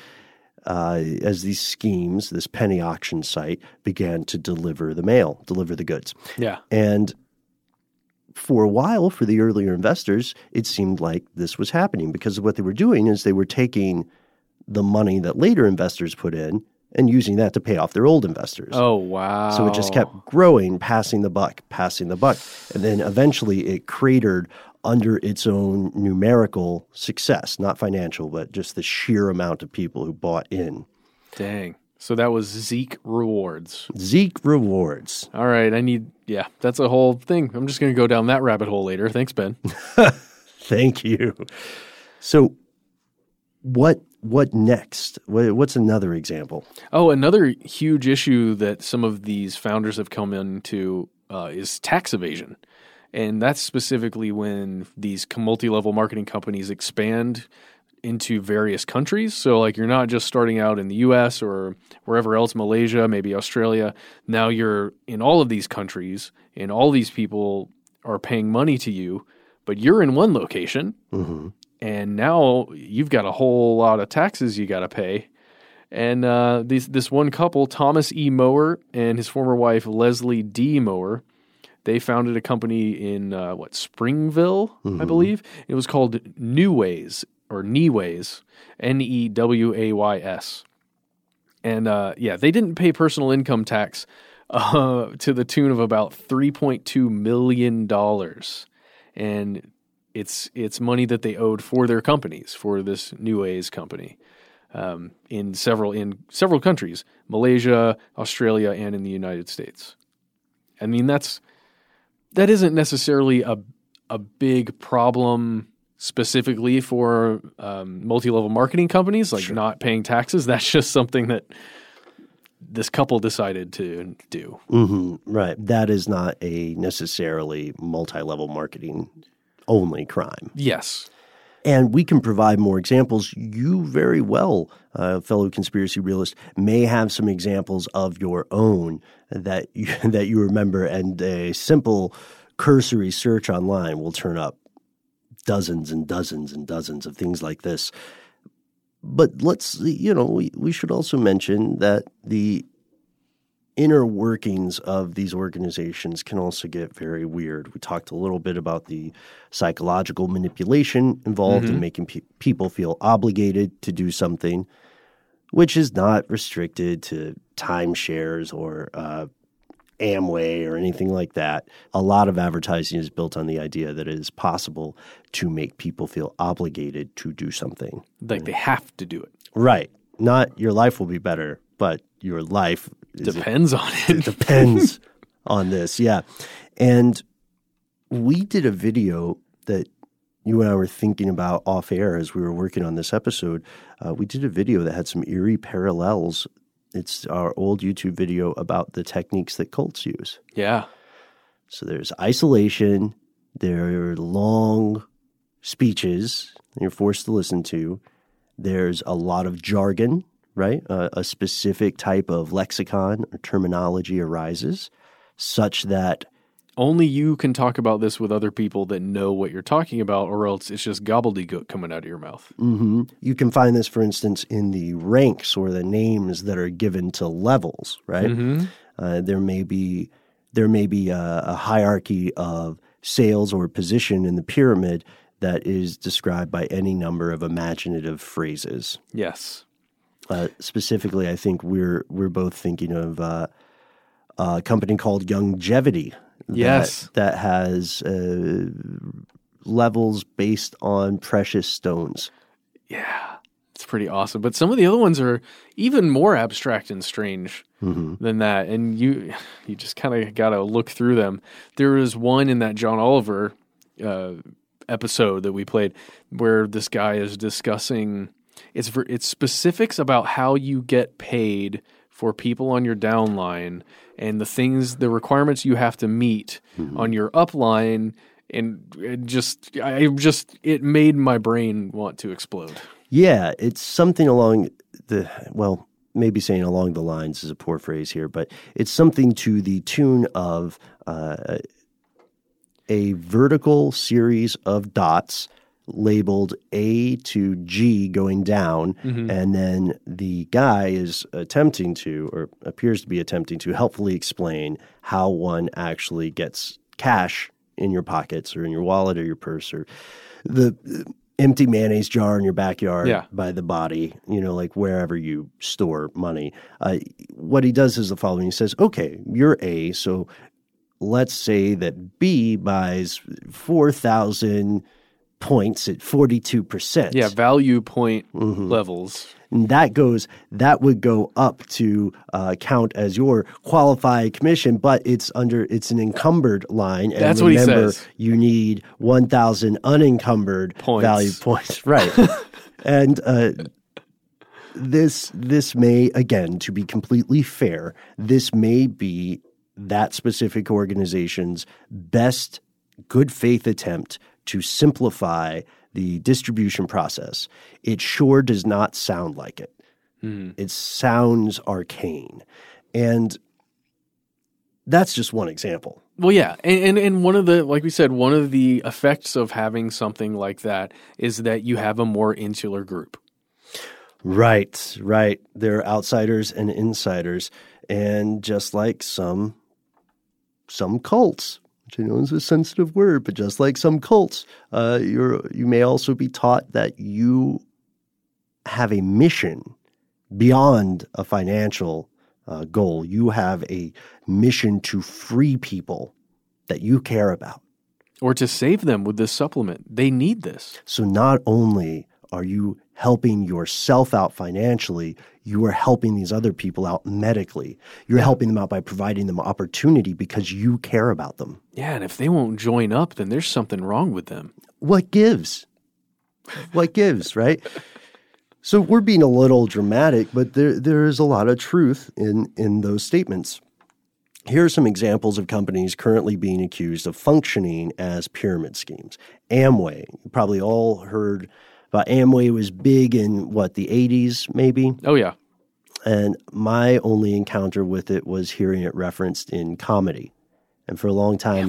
schemes, this penny auction site, began to deliver the goods. Yeah. And for a while, for the earlier investors, it seemed like this was happening because what they were doing is they were taking the money that later investors put in and using that to pay off their old investors. Oh, wow. So it just kept growing, passing the buck. And then eventually it cratered under its own numerical success, not financial, but just the sheer amount of people who bought in. Dang. So that was Zeek Rewards. Zeek Rewards. All right. That's a whole thing. I'm just going to go down that rabbit hole later. Thanks, Ben. Thank you. So what next? What's another example? Oh, another huge issue that some of these founders have come into is tax evasion. And that's specifically when these multi-level marketing companies expand into various countries. So like you're not just starting out in the US or wherever else, Malaysia, maybe Australia. Now you're in all of these countries and all these people are paying money to you, but you're in one location. And now you've got a whole lot of taxes you got to pay. And this one couple, Thomas E. Mower and his former wife, Leslie D. Mower, they founded a company in, Springville, I believe. It was called Neways, or Neways, Neways. And, they didn't pay personal income tax to the tune of about $3.2 million. And it's money that they owed for their companies, for this Neways company, in several countries, Malaysia, Australia, and in the United States. I mean, that isn't necessarily a big problem specifically for multi-level marketing companies, like not paying taxes. That's just something that this couple decided to do. Right. That is not a necessarily multi-level marketing only crime. Yes. And we can provide more examples. You very well, fellow conspiracy realist, may have some examples of your own that you remember, and a simple cursory search online will turn up dozens and dozens and dozens of things like this. But we should also mention that the inner workings of these organizations can also get very weird. We talked a little bit about the psychological manipulation involved in making people feel obligated to do something, which is not restricted to timeshares or Amway or anything like that. A lot of advertising is built on the idea that it is possible to make people feel obligated to do something. Like they have to do it. Right. Not your life will be better, but your life depends on it. It depends on this, yeah. And we did a video that you and I were thinking about off air as we were working on this episode. We did a video that had some eerie parallels. It's our old YouTube video about the techniques that cults use. Yeah. So there's isolation, there are long speeches that you're forced to listen to. There's a lot of jargon, right? A specific type of lexicon or terminology arises such that only you can talk about this with other people that know what you're talking about, or else it's just gobbledygook coming out of your mouth. Mm-hmm. You can find this, for instance, in the ranks or the names that are given to levels, right? Mm-hmm. There may be a hierarchy of sales or position in the pyramid that is described by any number of imaginative phrases. Yes. Specifically, I think we're both thinking of a company called Youngevity. That has levels based on precious stones. Yeah, it's pretty awesome. But some of the other ones are even more abstract and strange than that. And you just kind of got to look through them. There was one in that John Oliver episode that we played where this guy is discussing it's specifics about how you get paid for people on your downline and the requirements you have to meet on your upline, and it made my brain want to explode. Yeah, it's something along maybe saying along the lines is a poor phrase here, but it's something to the tune of a vertical series of dots labeled A to G going down, and then the guy is attempting to, or appears to be attempting to, helpfully explain how one actually gets cash in your pockets or in your wallet or your purse or the empty mayonnaise jar in your backyard by the body, like wherever you store money. What he does is the following. He says, okay, you're A, so let's say that B buys 4,000 points at 42%. Yeah, value point levels. And that would go up to count as your qualified commission, but it's an encumbered line. And that's what he says. You need 1,000 unencumbered value points. Right. And this may, again, to be completely fair, this may be that specific organization's best good faith attempt to simplify the distribution process. It sure does not sound like it. It sounds arcane. And that's just one example. Well, yeah. And one of the, like we said, one of the effects of having something like that is that you have a more insular group. Right. There are outsiders and insiders. And just like some cults, which I know is a sensitive word, but just like some cults, you may also be taught that you have a mission beyond a financial goal. You have a mission to free people that you care about. Or to save them with this supplement. They need this. So not only are you helping yourself out financially, you are helping these other people out medically. You're helping them out by providing them opportunity because you care about them. Yeah, and if they won't join up, then there's something wrong with them. What gives? What gives, right? So we're being a little dramatic, but there is a lot of truth in those statements. Here are some examples of companies currently being accused of functioning as pyramid schemes. Amway, you probably all heard about Amway. It was big in, the 80s maybe? Oh, yeah. And my only encounter with it was hearing it referenced in comedy. And for a long time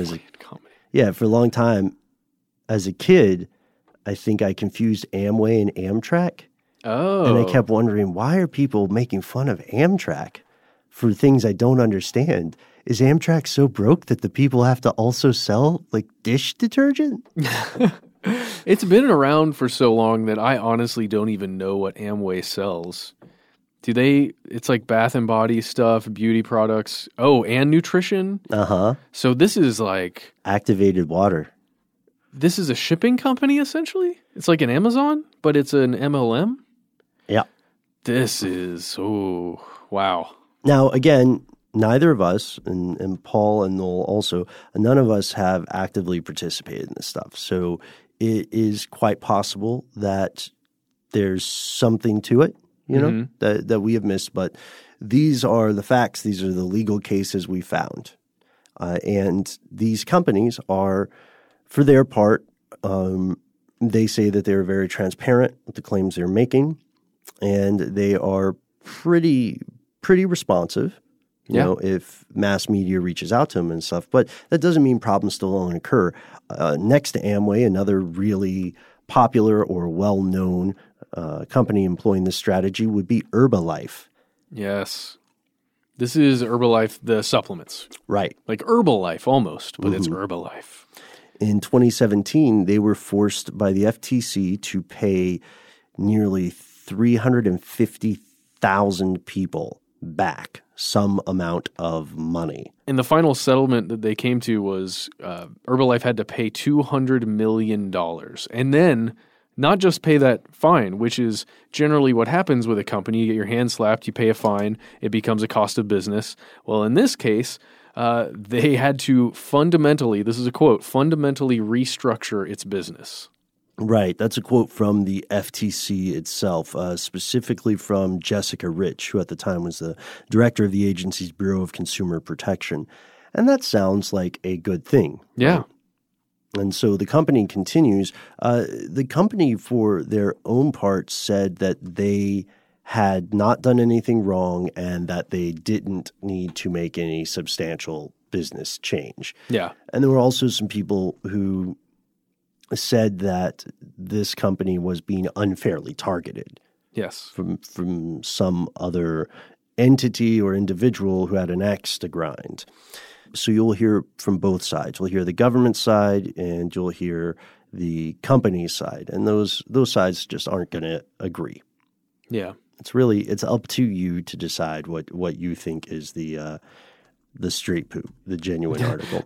as a kid, I think I confused Amway and Amtrak. Oh. And I kept wondering, why are people making fun of Amtrak for things I don't understand? Is Amtrak so broke that the people have to also sell dish detergent? It's been around for so long that I honestly don't even know what Amway sells. It's like bath and body stuff, beauty products. Oh, and nutrition? Uh-huh. So this is like... activated water. This is a shipping company, essentially? It's like an Amazon, but it's an MLM? Yeah. This is... oh, wow. Now, again, neither of us, and Paul and Noel also, none of us have actively participated in this stuff. So it is quite possible that there's something to it, that we have missed. But these are the facts. These are the legal cases we found. And these companies are, for their part, they say that they're very transparent with the claims they're making, and they are pretty responsive. You know, if mass media reaches out to them and stuff. But that doesn't mean problems still don't occur. Next to Amway, another really popular or well-known company employing this strategy would be Herbalife. Yes. This is Herbalife, the supplements. Right. Like Herbalife almost, but it's Herbalife. In 2017, they were forced by the FTC to pay nearly 350,000 people back some amount of money. And the final settlement that they came to was Herbalife had to pay $200 million. And then not just pay that fine, which is generally what happens with a company. You get your hand slapped, you pay a fine, it becomes a cost of business. Well, in this case, they had to fundamentally, this is a quote, fundamentally restructure its business. Right. That's a quote from the FTC itself, specifically from Jessica Rich, who at the time was the director of the agency's Bureau of Consumer Protection. And that sounds like a good thing. Yeah. Right? And so the company continues. The company, for their own part, said that they had not done anything wrong and that they didn't need to make any substantial business change. Yeah. And there were also some people who said that this company was being unfairly targeted. Yes. From some other entity or individual who had an axe to grind. So you'll hear from both sides. You'll hear the government side and you'll hear the company side. And those sides just aren't going to agree. Yeah. It's up to you to decide what you think is the straight poop, the genuine article.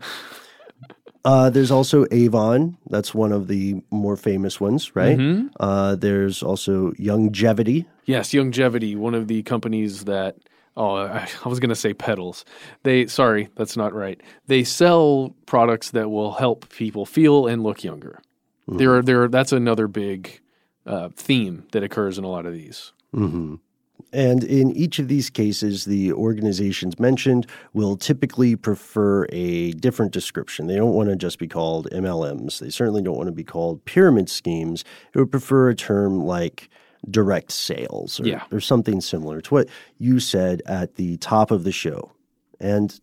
There's also Avon. That's one of the more famous ones, right? Mm-hmm. There's also Youngevity. Yes, Youngevity, one of the companies that, I was going to say pedals. Sorry, that's not right. They sell products that will help people feel and look younger. Mm-hmm. That's another big theme that occurs in a lot of these. Mm-hmm. And in each of these cases, the organizations mentioned will typically prefer a different description. They don't want to just be called MLMs. They certainly don't want to be called pyramid schemes. They would prefer a term like direct sales or something similar to what you said at the top of the show. And,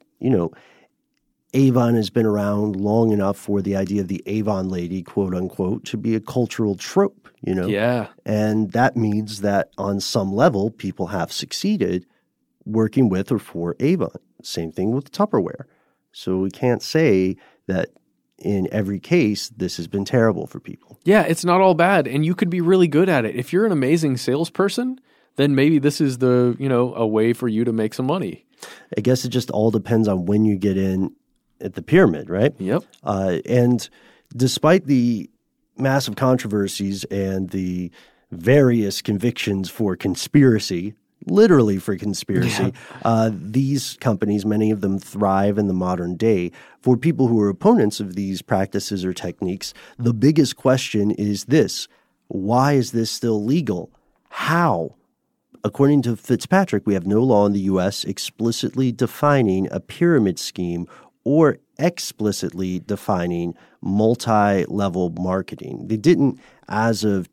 Avon has been around long enough for the idea of the Avon lady, quote unquote, to be a cultural trope, Yeah. And that means that on some level, people have succeeded working with or for Avon. Same thing with Tupperware. So we can't say that in every case, this has been terrible for people. Yeah, it's not all bad. And you could be really good at it. If you're an amazing salesperson, then maybe this is a way for you to make some money. I guess it just all depends on when you get in at the pyramid, right? Yep. And despite the massive controversies and the various convictions for conspiracy, literally for conspiracy, these companies, many of them thrive in the modern day. For people who are opponents of these practices or techniques, the biggest question is this: why is this still legal? How? According to Fitzpatrick, we have no law in the U.S. explicitly defining a pyramid scheme or explicitly defining multi-level marketing. They didn't as of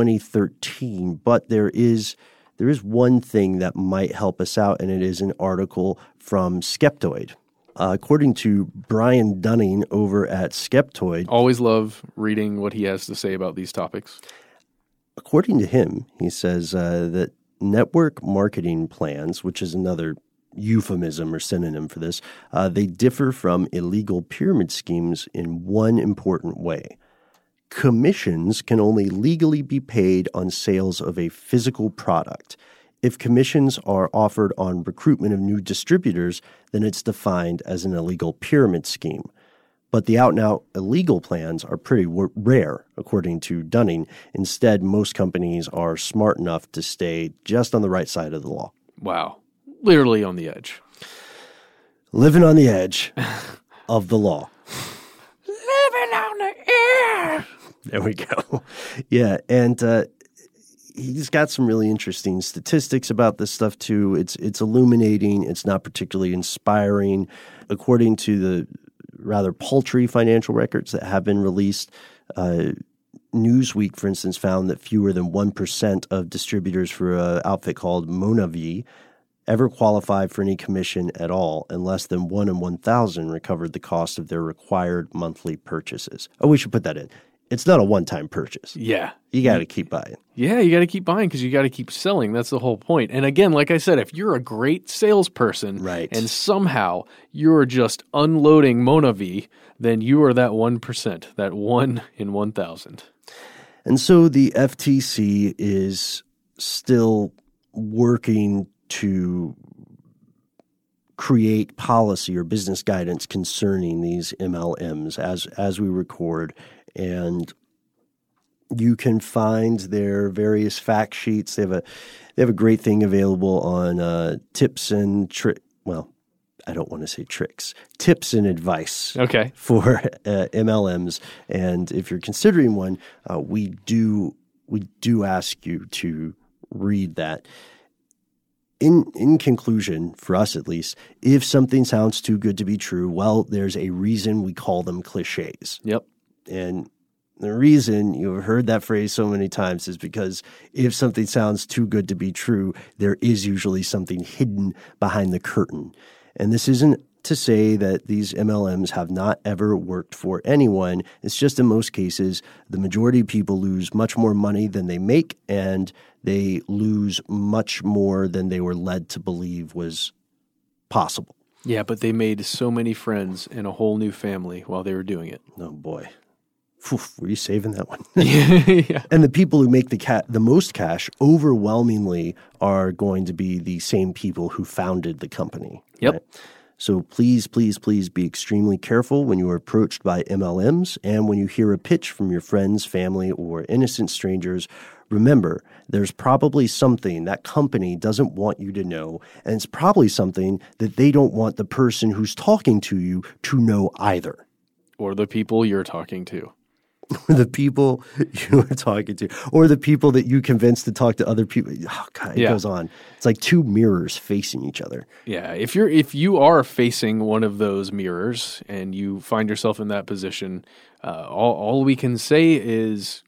2013, but there is one thing that might help us out, and it is an article from Skeptoid. According to Brian Dunning over at Skeptoid. Always love reading what he has to say about these topics. According to him, he says that network marketing plans, which is another euphemism or synonym for this, they differ from illegal pyramid schemes in one important way. Commissions can only legally be paid on sales of a physical product. If commissions are offered on recruitment of new distributors, then it's defined as an illegal pyramid scheme. But the out-and-out illegal plans are pretty rare, according to Dunning. Instead, most companies are smart enough to stay just on the right side of the law. Wow. Literally on the edge. Living on the edge of the law. Living on the edge. There we go. Yeah, and he's got some really interesting statistics about this stuff too. It's illuminating. It's not particularly inspiring. According to the rather paltry financial records that have been released, Newsweek, for instance, found that fewer than 1% of distributors for an outfit called Monavi ever qualified for any commission at all, and less than 1 in 1,000 recovered the cost of their required monthly purchases. Oh, we should put that in. It's not a one-time purchase. Yeah. You got to keep buying. Yeah, you got to keep buying because you got to keep selling. That's the whole point. And again, like I said, if you're a great salesperson Right. and somehow you're just unloading Monavi, then you are that 1%, that 1 in 1,000. And so the FTC is still working to create policy or business guidance concerning these MLMs as we record. And you can find their various fact sheets. They have a great thing available on tips and I don't want to say tricks, tips and advice for MLMs. And if you're considering one, we do ask you to read that. In conclusion, for us at least, if something sounds too good to be true, well, there's a reason we call them cliches. Yep. And the reason you've heard that phrase so many times is because if something sounds too good to be true, there is usually something hidden behind the curtain. And this isn't to say that these MLMs have not ever worked for anyone. It's just in most cases, the majority of people lose much more money than they make, and they lose much more than they were led to believe was possible. Yeah, but they made so many friends and a whole new family while they were doing it. Oh, boy. Were you saving that one? Yeah. And the people who make the most cash overwhelmingly are going to be the same people who founded the company. Yep. Right? So please, please, please be extremely careful when you are approached by MLMs and when you hear a pitch from your friends, family, or innocent strangers. Remember, there's probably something that company doesn't want you to know, and it's probably something that they don't want the person who's talking to you to know either. Or the people you're talking to. The people you are talking to, or the people that you convinced to talk to other people. Oh, God, it goes on. It's like two mirrors facing each other. Yeah, if you are facing one of those mirrors and you find yourself in that position, all we can say is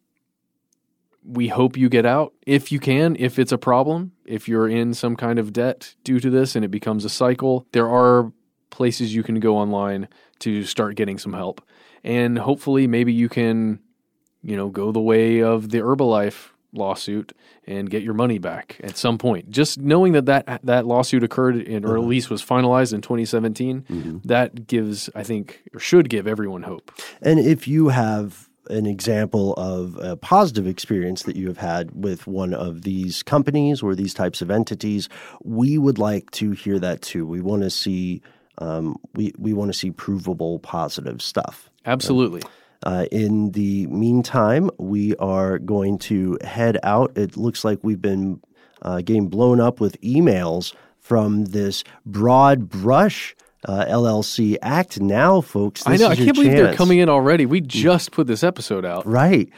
we hope you get out if you can, if it's a problem, if you're in some kind of debt due to this and it becomes a cycle. There are places you can go online to start getting some help. And hopefully maybe you can, go the way of the Herbalife lawsuit and get your money back at some point. Just knowing that lawsuit occurred or at least was finalized in 2017, that gives, I think, or should give everyone hope. And if you have an example of a positive experience that you have had with one of these companies or these types of entities, we would like to hear that too. We want to see we want to see provable positive stuff. Absolutely. In the meantime, we are going to head out. It looks like we've been getting blown up with emails from this Broad Brush LLC. Act now, folks. I know. I can't believe they're coming in already. We just put this episode out. Right.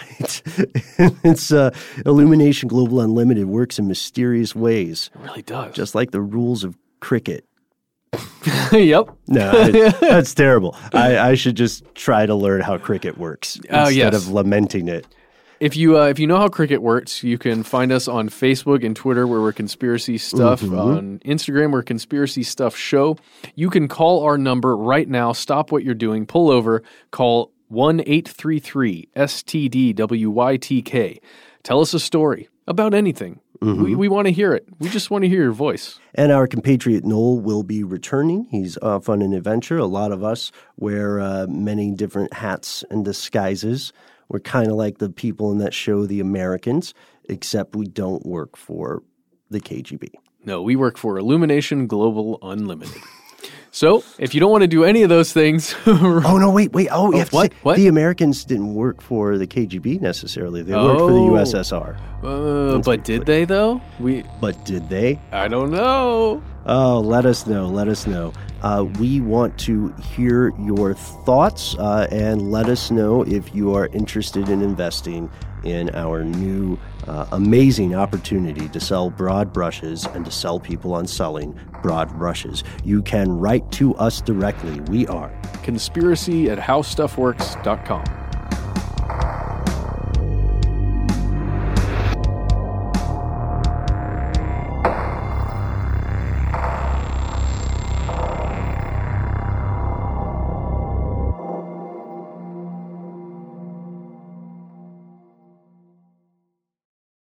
It's Illumination Global Unlimited works in mysterious ways. It really does. Just like the rules of cricket. Yep. No, that's terrible. I should just try to learn how cricket works instead of lamenting it. If you know how cricket works, you can find us on Facebook and Twitter where we're Conspiracy Stuff. On Instagram, we're Conspiracy Stuff Show. You can call our number right now. Stop what you're doing. Pull over. Call 1-833-STDWYTK. Tell us a story about anything. We want to hear it. We just want to hear your voice. And our compatriot Noel will be returning. He's off on an adventure. A lot of us wear many different hats and disguises. We're kind of like the people in that show, The Americans, except we don't work for the KGB. No, we work for Illumination Global Unlimited. So, if you don't want to do any of those things... Oh, no, wait. Oh, you have to say, what? The Americans didn't work for the KGB necessarily. They worked for the USSR. But did they, though? But did they? I don't know. Oh, let us know. We want to hear your thoughts and let us know if you are interested in investing in our new amazing opportunity to sell broad brushes and to sell people on selling broad brushes. You can write to us directly. We are conspiracy@howstuffworks.com.